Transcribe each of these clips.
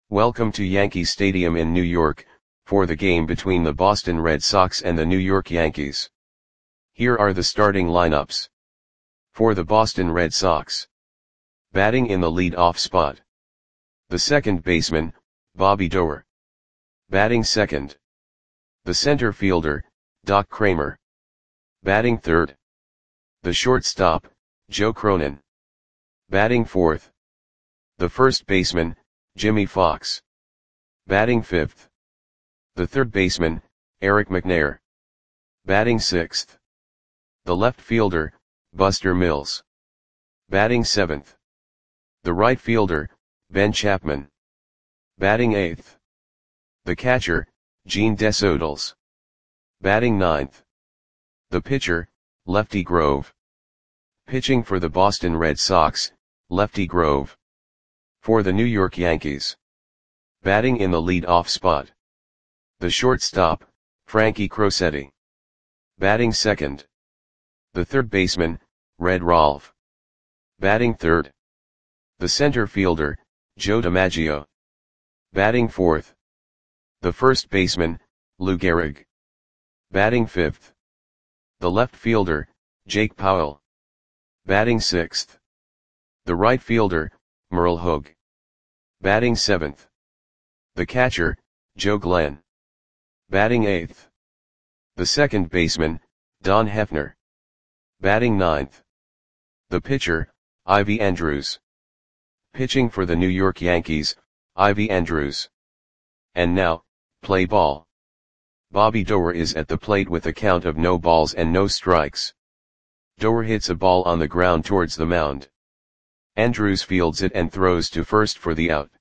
Welcome to Yankee Stadium in New York, for the game between the Boston Red Sox and the New York Yankees. Here are the starting lineups. For the Boston Red Sox. Batting in the lead-off spot. The second baseman, Bobby Doerr. Batting second. The center fielder, Doc Cramer. Batting third. The shortstop, Joe Cronin. Batting fourth. The first baseman, Jimmie Foxx. Batting fifth. The third baseman, Eric McNair. Batting sixth. The left fielder, Buster Mills. Batting seventh. The right fielder, Ben Chapman. Batting eighth. The catcher, Gene Desaules. Batting ninth. The pitcher, Lefty Grove. Pitching for the Boston Red Sox, Lefty Grove. For the New York Yankees. Batting in the lead-off spot. The shortstop, Frankie Crosetti. Batting second. The third baseman, Red Rolfe. Batting third. The center fielder, Joe DiMaggio. Batting fourth. The first baseman, Lou Gehrig. Batting fifth. The left fielder, Jake Powell. Batting sixth. The right fielder, Merle Hogue. Batting seventh. The catcher, Joe Glenn. Batting eighth. The second baseman, Don Hefner. Batting ninth. The pitcher, Ivy Andrews. Pitching for the New York Yankees, Ivy Andrews. And now, play ball. Bobby Doerr is at the plate with a count of no balls and no strikes. Doerr hits a ball on the ground towards the mound. Andrews fields it and throws to first for the out.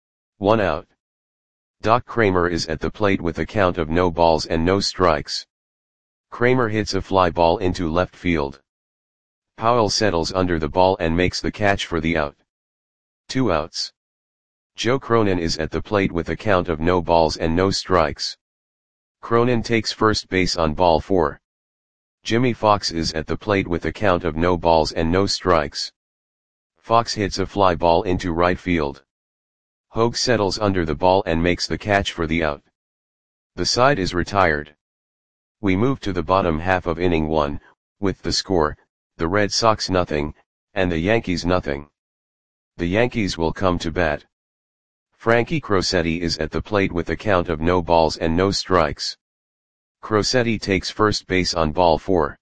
1 out. Doc Cramer is at the plate with a count of no balls and no strikes. Cramer hits a fly ball into left field. Powell settles under the ball and makes the catch for the out. 2 outs. Joe Cronin is at the plate with a count of no balls and no strikes. Cronin takes first base on ball 4. Jimmie Foxx is at the plate with a count of no balls and no strikes. Foxx hits a fly ball into right field. Hogue settles under the ball and makes the catch for the out. The side is retired. We move to the bottom half of inning 1, with the score, the Red Sox 0, and the Yankees 0. The Yankees will come to bat. Frankie Crosetti is at the plate with a count of no balls and no strikes. Crosetti takes first base on ball 4.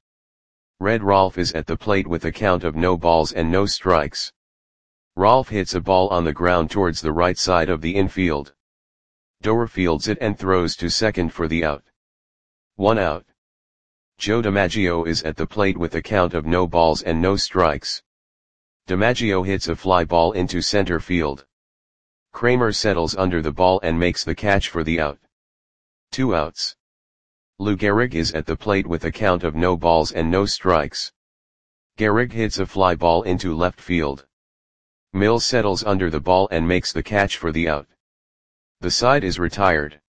Red Rolfe is at the plate with a count of no balls and no strikes. Rolfe hits a ball on the ground towards the right side of the infield. Doerr fields it and throws to second for the out. 1 out. Joe DiMaggio is at the plate with a count of no balls and no strikes. DiMaggio hits a fly ball into center field. Cramer settles under the ball and makes the catch for the out. 2 outs. Lou Gehrig is at the plate with a count of no balls and no strikes. Gehrig hits a fly ball into left field. Mills settles under the ball and makes the catch for the out. The side is retired.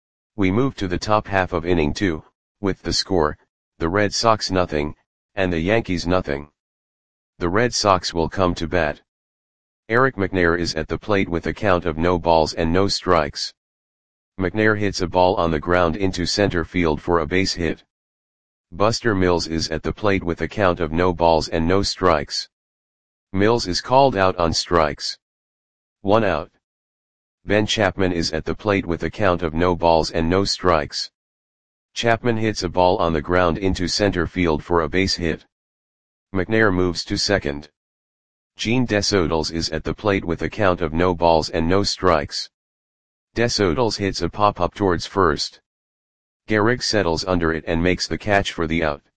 We move to the top half of inning 2, with the score, the Red Sox 0, and the Yankees 0. The Red Sox will come to bat. Eric McNair is at the plate with a count of no balls and no strikes. McNair hits a ball on the ground into center field for a base hit. Buster Mills is at the plate with a count of no balls and no strikes. Mills is called out on strikes. 1 out. Ben Chapman is at the plate with a count of no balls and no strikes. Chapman hits a ball on the ground into center field for a base hit. McNair moves to second. Gene Desaules is at the plate with a count of no balls and no strikes. Desaules hits a pop-up towards first. Gehrig settles under it and makes the catch for the out.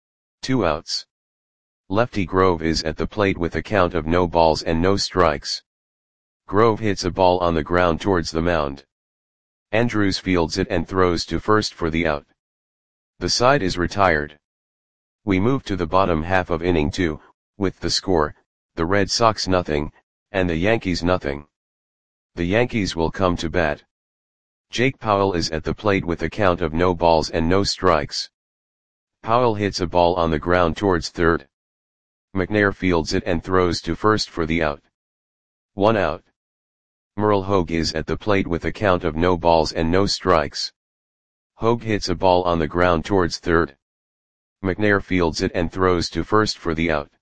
2 outs. Lefty Grove is at the plate with a count of no balls and no strikes. Grove hits a ball on the ground towards the mound. Andrews fields it and throws to first for the out. The side is retired. We move to the bottom half of inning 2, with the score, the Red Sox 0, and the Yankees 0. The Yankees will come to bat. Jake Powell is at the plate with a count of no balls and no strikes. Powell hits a ball on the ground towards third. McNair fields it and throws to first for the out. 1 out. Merle Hogue is at the plate with a count of no balls and no strikes. Hogue hits a ball on the ground towards third. McNair fields it and throws to first for the out.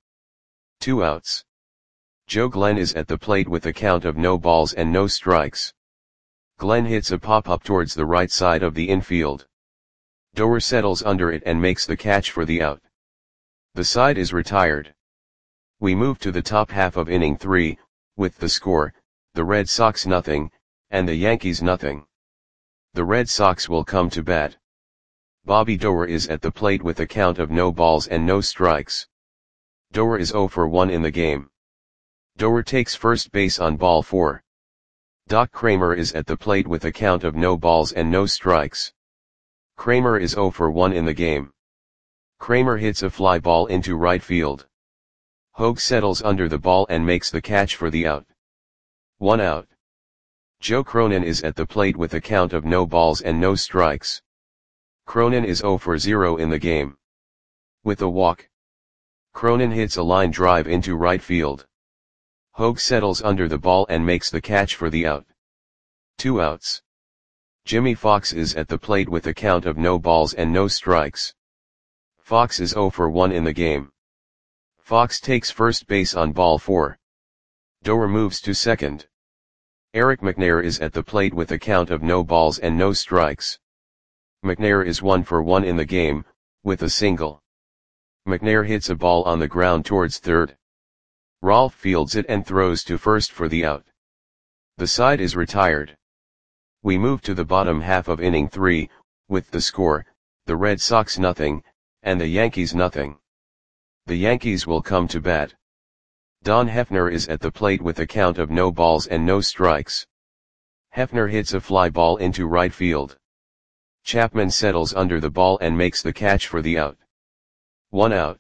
2 outs. Joe Glenn is at the plate with a count of no balls and no strikes. Glenn hits a pop-up towards the right side of the infield. Doer settles under it and makes the catch for the out. The side is retired. We move to the top half of inning 3, with the score, the Red Sox nothing, and the Yankees nothing. The Red Sox will come to bat. Bobby Doer is at the plate with a count of no balls and no strikes. Doer is 0 for 1 in the game. Doer takes first base on ball 4. Doc Kramer is at the plate with a count of no balls and no strikes. Kramer is 0 for 1 in the game. Kramer hits a fly ball into right field. Hogue settles under the ball and makes the catch for the out. 1 out. Joe Cronin is at the plate with a count of no balls and no strikes. Cronin is 0 for 0 in the game. With a walk. Cronin hits a line drive into right field. Hogue settles under the ball and makes the catch for the out. 2 outs. Jimmy Fox is at the plate with a count of no balls and no strikes. Fox is 0 for 1 in the game. Fox takes first base on ball 4. Doer moves to second. Eric McNair is at the plate with a count of no balls and no strikes. McNair is 1 for 1 in the game, with a single. McNair hits a ball on the ground towards third. Rolfe fields it and throws to first for the out. The side is retired. We move to the bottom half of inning 3, with the score, the Red Sox nothing, and the Yankees nothing. The Yankees will come to bat. Don Hefner is at the plate with a count of no balls and no strikes. Hefner hits a fly ball into right field. Chapman settles under the ball and makes the catch for the out. 1 out.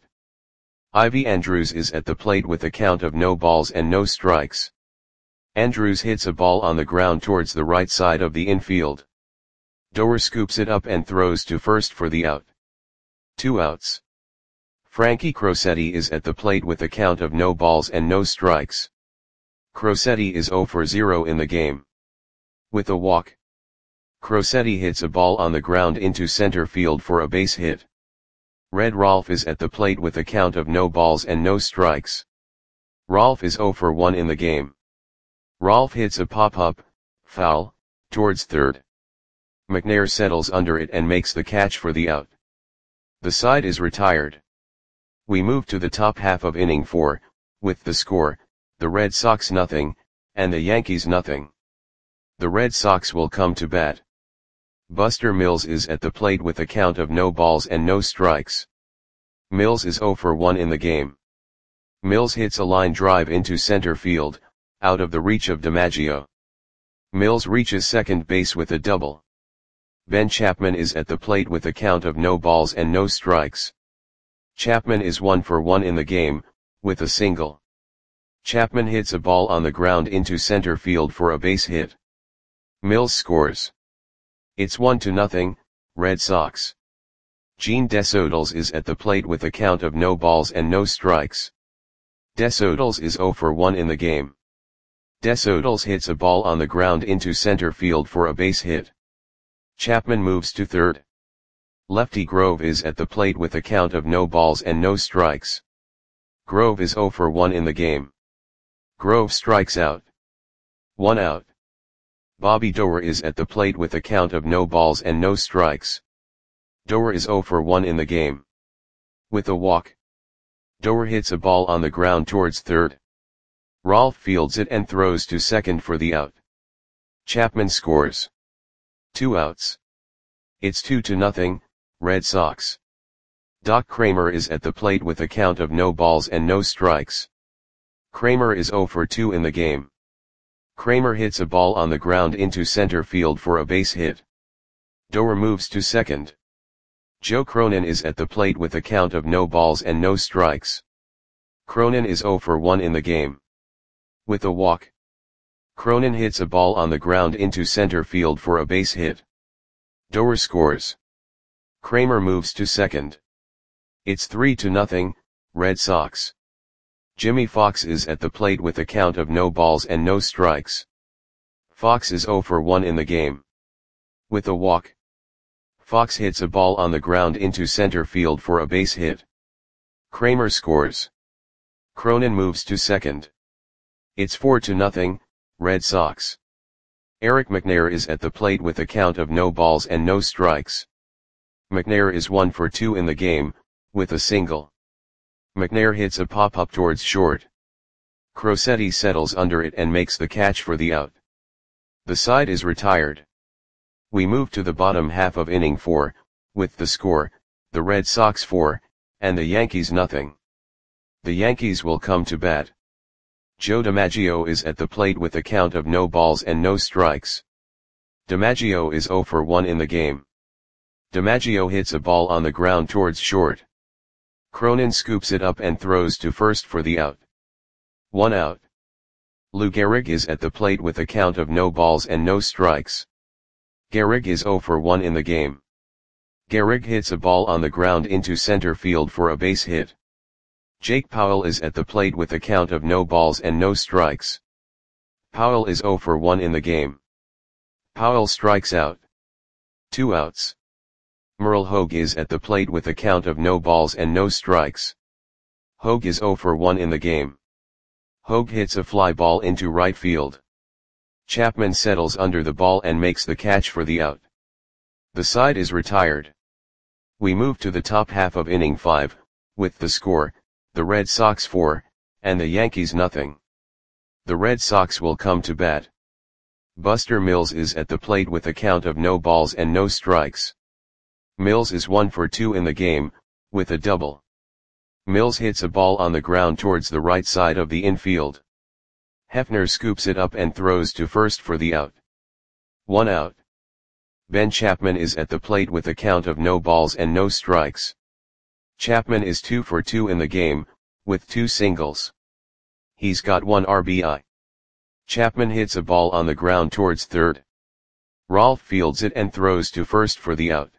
Ivy Andrews is at the plate with a count of no balls and no strikes. Andrews hits a ball on the ground towards the right side of the infield. Doer scoops it up and throws to first for the out. 2 outs. Frankie Crosetti is at the plate with a count of no balls and no strikes. Crosetti is 0 for 0 in the game. With a walk. Crosetti hits a ball on the ground into center field for a base hit. Red Rolfe is at the plate with a count of no balls and no strikes. Rolfe is 0 for 1 in the game. Rolfe hits a pop-up, foul, towards third. McNair settles under it and makes the catch for the out. The side is retired. We move to the top half of inning 4, with the score, the Red Sox nothing, and the Yankees nothing. The Red Sox will come to bat. Buster Mills is at the plate with a count of no balls and no strikes. Mills is 0 for 1 in the game. Mills hits a line drive into center field, out of the reach of DiMaggio. Mills reaches second base with a double. Ben Chapman is at the plate with a count of no balls and no strikes. Chapman is 1 for 1 in the game, with a single. Chapman hits a ball on the ground into center field for a base hit. Mills scores. It's 1-0, Red Sox. Gene Desodals is at the plate with a count of no balls and no strikes. Desodals is 0 for 1 in the game. Desodals hits a ball on the ground into center field for a base hit. Chapman moves to third. Lefty Grove is at the plate with a count of no balls and no strikes. Grove is 0 for 1 in the game. Grove strikes out. 1 out. Bobby Doer is at the plate with a count of no balls and no strikes. Doer is 0 for 1 in the game. With a walk. Doer hits a ball on the ground towards third. Rolfe fields it and throws to second for the out. Chapman scores. 2 outs. It's 2-0, Red Sox. Doc Kramer is at the plate with a count of no balls and no strikes. Kramer is 0 for 2 in the game. Kramer hits a ball on the ground into center field for a base hit. Doer moves to second. Joe Cronin is at the plate with a count of no balls and no strikes. Cronin is 0 for 1 in the game. With a walk. Cronin hits a ball on the ground into center field for a base hit. Doer scores. Kramer moves to second. It's 3-0, Red Sox. Jimmy Fox is at the plate with a count of no balls and no strikes. Fox is 0 for 1 in the game. With a walk, Fox hits a ball on the ground into center field for a base hit. Kramer scores. Cronin moves to second. It's 4-0, Red Sox. Eric McNair is at the plate with a count of no balls and no strikes. McNair is 1 for 2 in the game, with a single. McNair hits a pop-up towards short. Crosetti settles under it and makes the catch for the out. The side is retired. We move to the bottom half of inning 4, with the score, the Red Sox 4, and the Yankees nothing. The Yankees will come to bat. Joe DiMaggio is at the plate with a count of no balls and no strikes. DiMaggio is 0 for 1 in the game. DiMaggio hits a ball on the ground towards short. Cronin scoops it up and throws to first for the out. 1 out. Lou Gehrig is at the plate with a count of no balls and no strikes. Gehrig is 0 for 1 in the game. Gehrig hits a ball on the ground into center field for a base hit. Jake Powell is at the plate with a count of no balls and no strikes. Powell is 0 for 1 in the game. Powell strikes out. 2 outs. Merle Hogue is at the plate with a count of no balls and no strikes. Hogue is 0 for 1 in the game. Hogue hits a fly ball into right field. Chapman settles under the ball and makes the catch for the out. The side is retired. We move to the top half of inning 5, with the score, the Red Sox 4, and the Yankees nothing. The Red Sox will come to bat. Buster Mills is at the plate with a count of no balls and no strikes. Mills is 1 for 2 in the game, with a double. Mills hits a ball on the ground towards the right side of the infield. Hefner scoops it up and throws to first for the out. 1 out. Ben Chapman is at the plate with a count of no balls and no strikes. Chapman is 2 for 2 in the game, with 2 singles. He's got 1 RBI. Chapman hits a ball on the ground towards third. Rolfe fields it and throws to first for the out.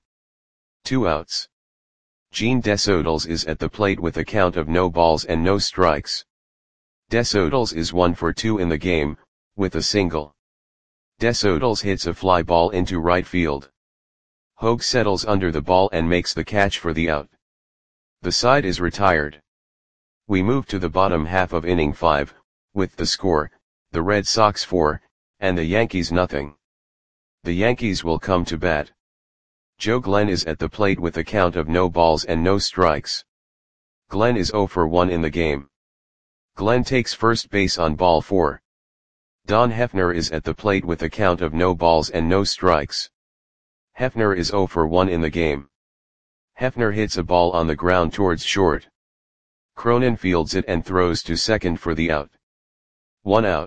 2 outs. Gene Desodals is at the plate with a count of no balls and no strikes. Desodals is 1 for 2 in the game, with a single. Desodals hits a fly ball into right field. Hogue settles under the ball and makes the catch for the out. The side is retired. We move to the bottom half of inning 5, with the score, the Red Sox 4, and the Yankees nothing. The Yankees will come to bat. Joe Glenn is at the plate with a count of no balls and no strikes. Glenn is 0 for 1 in the game. Glenn takes first base on ball 4. Don Hefner is at the plate with a count of no balls and no strikes. Hefner is 0 for 1 in the game. Hefner hits a ball on the ground towards short. Cronin fields it and throws to second for the out. 1 out.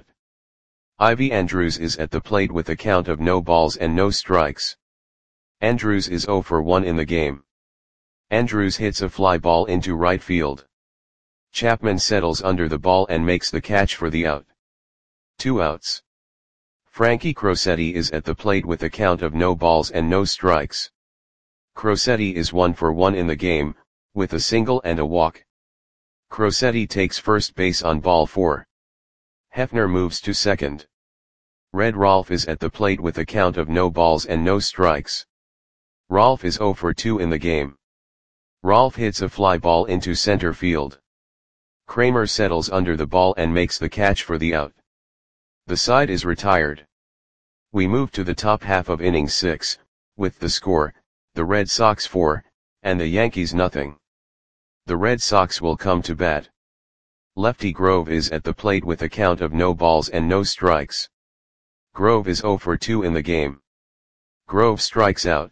Ivy Andrews is at the plate with a count of no balls and no strikes. Andrews is 0 for 1 in the game. Andrews hits a fly ball into right field. Chapman settles under the ball and makes the catch for the out. 2 outs. Frankie Crosetti is at the plate with a count of no balls and no strikes. Crosetti is 1 for 1 in the game, with a single and a walk. Crosetti takes first base on ball 4. Hefner moves to second. Red Rolfe is at the plate with a count of no balls and no strikes. Rolfe is 0 for 2 in the game. Rolfe hits a fly ball into center field. Kramer settles under the ball and makes the catch for the out. The side is retired. We move to the top half of inning 6, with the score, the Red Sox 4, and the Yankees nothing. The Red Sox will come to bat. Lefty Grove is at the plate with a count of no balls and no strikes. Grove is 0 for 2 in the game. Grove strikes out.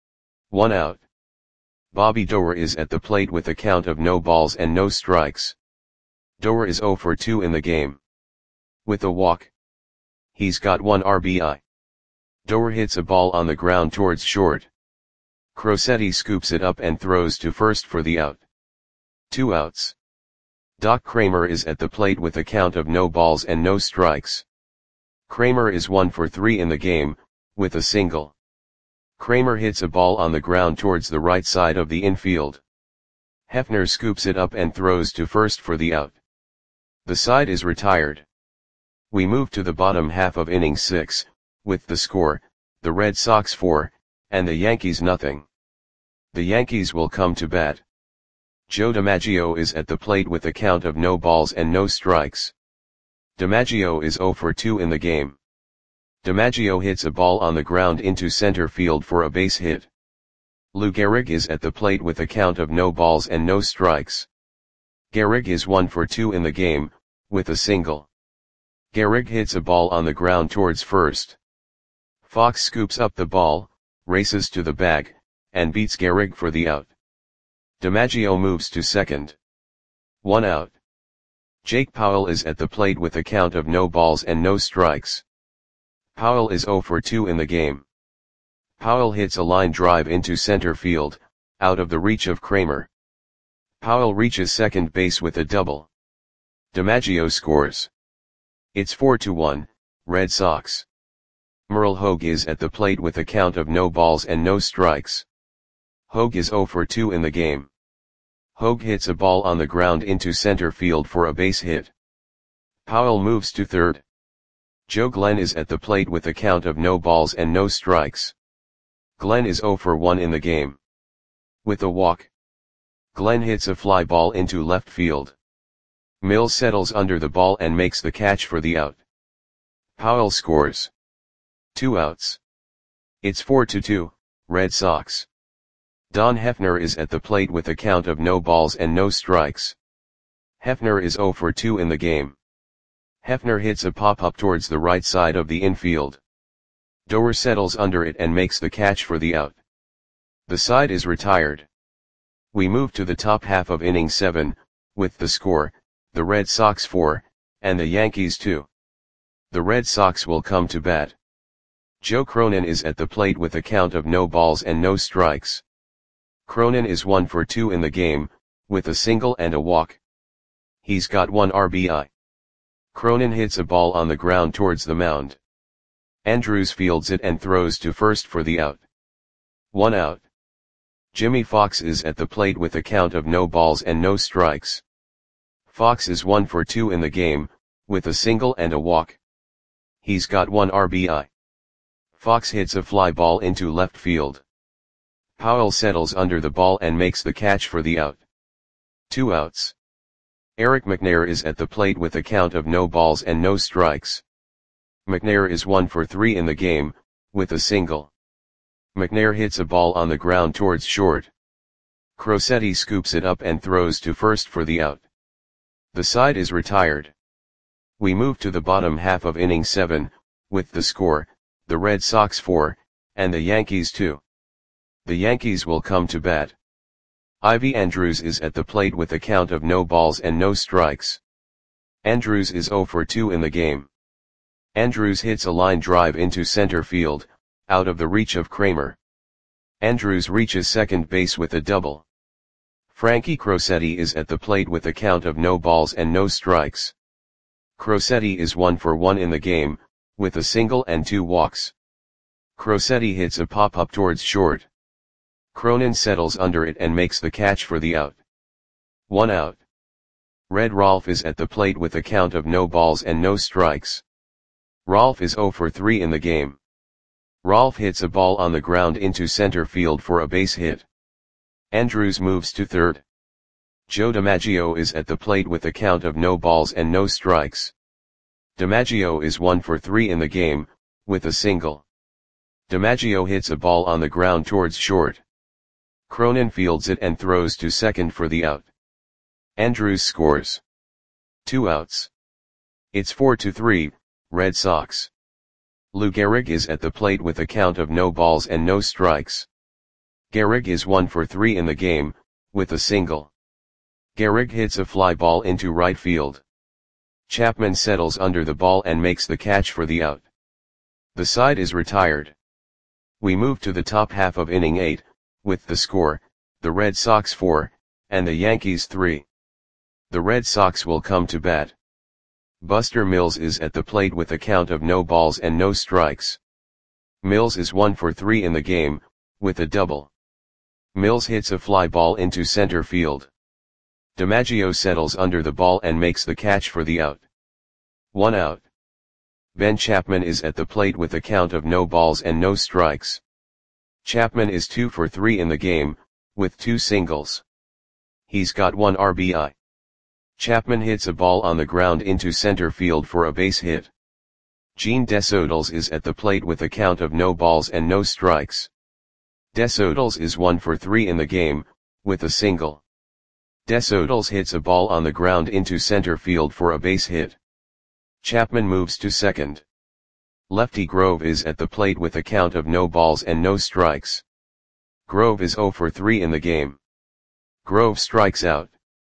1 out. Bobby Doerr is at the plate with a count of no balls and no strikes. Doerr is 0 for 2 in the game. With a walk. He's got 1 RBI. Doerr hits a ball on the ground towards short. Crosetti scoops it up and throws to first for the out. 2 outs. Doc Kramer is at the plate with a count of no balls and no strikes. Kramer is 1 for 3 in the game, with a single. Kramer hits a ball on the ground towards the right side of the infield. Hefner scoops it up and throws to first for the out. The side is retired. We move to the bottom half of inning 6, with the score, the Red Sox 4, and the Yankees nothing. The Yankees will come to bat. Joe DiMaggio is at the plate with a count of no balls and no strikes. DiMaggio is 0 for 2 in the game. DiMaggio hits a ball on the ground into center field for a base hit. Lou Gehrig is at the plate with a count of no balls and no strikes. Gehrig is 1 for 2 in the game, with a single. Gehrig hits a ball on the ground towards first. Fox scoops up the ball, races to the bag, and beats Gehrig for the out. DiMaggio moves to second. 1 out. Jake Powell is at the plate with a count of no balls and no strikes. Powell is 0 for 2 in the game. Powell hits a line drive into center field, out of the reach of Kramer. Powell reaches second base with a double. DiMaggio scores. It's 4-1, Red Sox. Merle Hogue is at the plate with a count of no balls and no strikes. Hogue is 0 for 2 in the game. Hogue hits a ball on the ground into center field for a base hit. Powell moves to third. Joe Glenn is at the plate with a count of no balls and no strikes. Glenn is 0 for 1 in the game. With a walk, Glenn hits a fly ball into left field. Mills settles under the ball and makes the catch for the out. Powell scores. 2 outs. It's 4-2, Red Sox. Don Hefner is at the plate with a count of no balls and no strikes. Hefner is 0 for 2 in the game. Hefner hits a pop-up towards the right side of the infield. Doer settles under it and makes the catch for the out. The side is retired. We move to the top half of inning 7, with the score, the Red Sox 4, and the Yankees 2. The Red Sox will come to bat. Joe Cronin is at the plate with a count of no balls and no strikes. Cronin is 1 for 2 in the game, with a single and a walk. He's got 1 RBI. Cronin hits a ball on the ground towards the mound. Andrews fields it and throws to first for the out. 1 out. Jimmy Fox is at the plate with a count of no balls and no strikes. Fox is 1 for 2 in the game, with a single and a walk. He's got 1 RBI. Fox hits a fly ball into left field. Powell settles under the ball and makes the catch for the out. 2 outs. Eric McNair is at the plate with a count of no balls and no strikes. McNair is 1 for 3 in the game, with a single. McNair hits a ball on the ground towards short. Crosetti scoops it up and throws to first for the out. The side is retired. We move to the bottom half of inning 7, with the score, the Red Sox 4, and the Yankees 2. The Yankees will come to bat. Ivy Andrews is at the plate with a count of no balls and no strikes. Andrews is 0 for 2 in the game. Andrews hits a line drive into center field, out of the reach of Kramer. Andrews reaches second base with a double. Frankie Crosetti is at the plate with a count of no balls and no strikes. Crosetti is 1 for 1 in the game, with a single and 2 walks. Crosetti hits a pop-up towards short. Cronin settles under it and makes the catch for the out. 1 out. Red Rolfe is at the plate with a count of no balls and no strikes. Rolfe is 0 for 3 in the game. Rolfe hits a ball on the ground into center field for a base hit. Andrews moves to third. Joe DiMaggio is at the plate with a count of no balls and no strikes. DiMaggio is 1 for 3 in the game, with a single. DiMaggio hits a ball on the ground towards short. Cronin fields it and throws to second for the out. Andrews scores. 2 outs. It's 4-3, Red Sox. Lou Gehrig is at the plate with a count of no balls and no strikes. Gehrig is 1 for 3 in the game, with a single. Gehrig hits a fly ball into right field. Chapman settles under the ball and makes the catch for the out. The side is retired. We move to the top half of inning 8, with the score, the Red Sox 4, and the Yankees 3. The Red Sox will come to bat. Buster Mills is at the plate with a count of no balls and no strikes. Mills is 1 for 3 in the game, with a double. Mills hits a fly ball into center field. DiMaggio settles under the ball and makes the catch for the out. 1 out. Ben Chapman is at the plate with a count of no balls and no strikes. Chapman is 2 for 3 in the game, with 2 singles. He's got 1 RBI. Chapman hits a ball on the ground into center field for a base hit. Gene Desodals is at the plate with a count of no balls and no strikes. Desodals is 1 for 3 in the game, with a single. Desodals hits a ball on the ground into center field for a base hit. Chapman moves to second. Lefty Grove is at the plate with a count of no balls and no strikes. Grove is 0 for 3 in the game. Grove strikes out.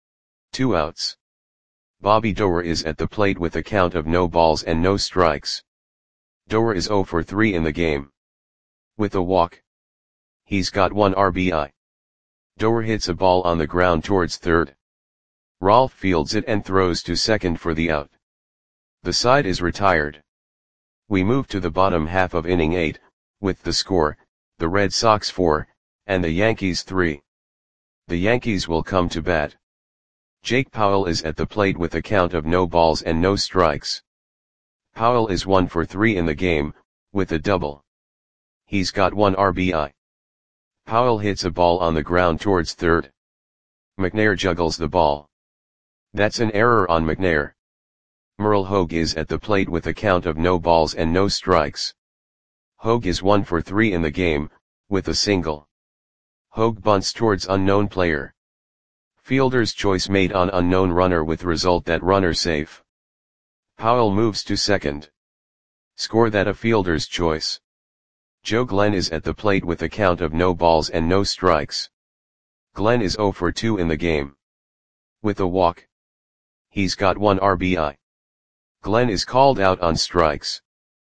2 outs. Bobby Doerr is at the plate with a count of no balls and no strikes. Doerr is 0 for 3 in the game. With a walk. He's got 1 RBI. Doerr hits a ball on the ground towards third. Rolfe fields it and throws to second for the out. The side is retired. We move to the bottom half of inning 8, with the score, the Red Sox 4, and the Yankees 3. The Yankees will come to bat. Jake Powell is at the plate with a count of no balls and no strikes. Powell is 1 for 3 in the game, with a double. He's got 1 RBI. Powell hits a ball on the ground towards third. McNair juggles the ball. That's an error on McNair. Merle Hogue is at the plate with a count of no balls and no strikes. Hogue is 1 for 3 in the game, with a single. Hogue bunts towards unknown player. Fielder's choice made on unknown runner with result that runner safe. Powell moves to second. Score that a fielder's choice. Joe Glenn is at the plate with a count of no balls and no strikes. Glenn is 0 for 2 in the game. With a walk. He's got 1 RBI. Glenn is called out on strikes.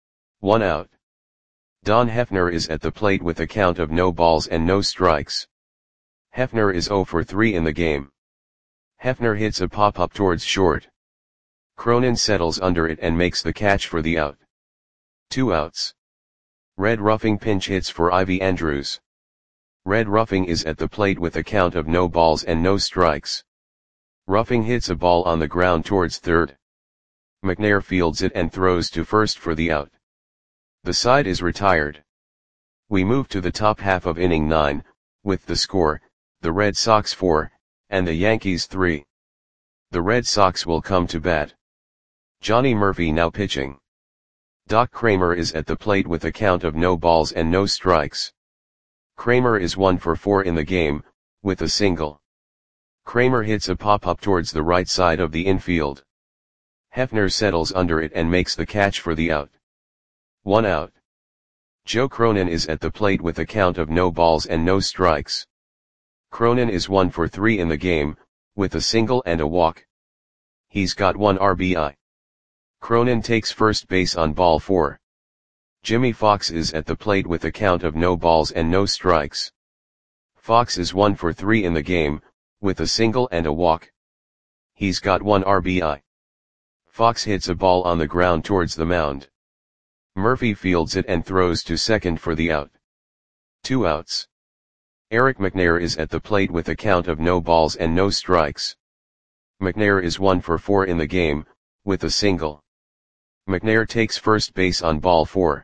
1 out. Don Hefner is at the plate with a count of no balls and no strikes. Hefner is 0 for 3 in the game. Hefner hits a pop-up towards short. Cronin settles under it and makes the catch for the out. 2 outs. Red Ruffing pinch hits for Ivy Andrews. Red Ruffing is at the plate with a count of no balls and no strikes. Ruffing hits a ball on the ground towards third. McNair fields it and throws to first for the out. The side is retired. We move to the top half of inning 9, with the score, the Red Sox 4, and the Yankees 3. The Red Sox will come to bat. Johnny Murphy now pitching. Doc Kramer is at the plate with a count of no balls and no strikes. Kramer is 1 for 4 in the game, with a single. Kramer hits a pop-up towards the right side of the infield. Hefner settles under it and makes the catch for the out. 1 out. Joe Cronin is at the plate with a count of no balls and no strikes. Cronin is 1 for 3 in the game, with a single and a walk. He's got 1 RBI. Cronin takes first base on ball 4. Jimmy Fox is at the plate with a count of no balls and no strikes. Fox is 1 for 3 in the game, with a single and a walk. He's got 1 RBI. Fox hits a ball on the ground towards the mound. Murphy fields it and throws to second for the out. 2 outs. Eric McNair is at the plate with a count of no balls and no strikes. McNair is 1 for 4 in the game, with a single. McNair takes first base on ball 4.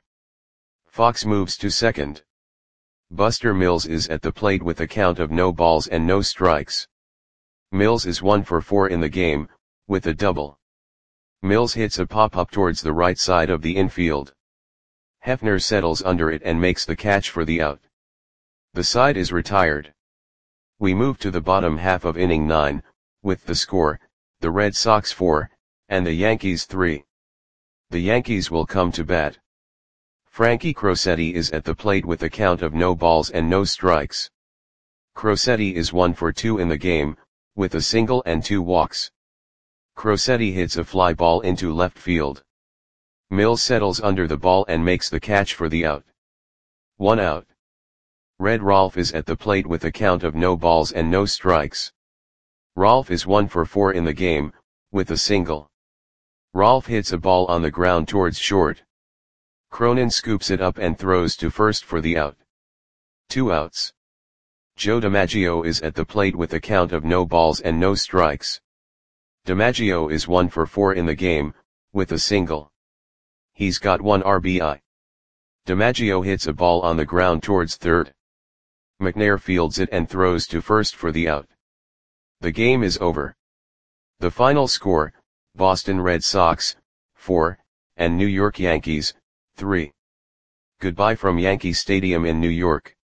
Fox moves to second. Buster Mills is at the plate with a count of no balls and no strikes. Mills is 1 for 4 in the game, with a double. Mills hits a pop-up towards the right side of the infield. Hefner settles under it and makes the catch for the out. The side is retired. We move to the bottom half of inning 9, with the score, the Red Sox 4, and the Yankees 3. The Yankees will come to bat. Frankie Crosetti is at the plate with a count of no balls and no strikes. Crosetti is 1 for 2 in the game, with a single and 2 walks. Crosetti hits a fly ball into left field. Mills settles under the ball and makes the catch for the out. 1 out. Red Rolfe is at the plate with a count of no balls and no strikes. Rolfe is 1 for 4 in the game, with a single. Rolfe hits a ball on the ground towards short. Cronin scoops it up and throws to first for the out. 2 outs. Joe DiMaggio is at the plate with a count of no balls and no strikes. DiMaggio is 1 for 4 in the game, with a single. He's got 1 RBI. DiMaggio hits a ball on the ground towards third. McNair fields it and throws to first for the out. The game is over. The final score, Boston Red Sox, 4, and New York Yankees, 3. Goodbye from Yankee Stadium in New York.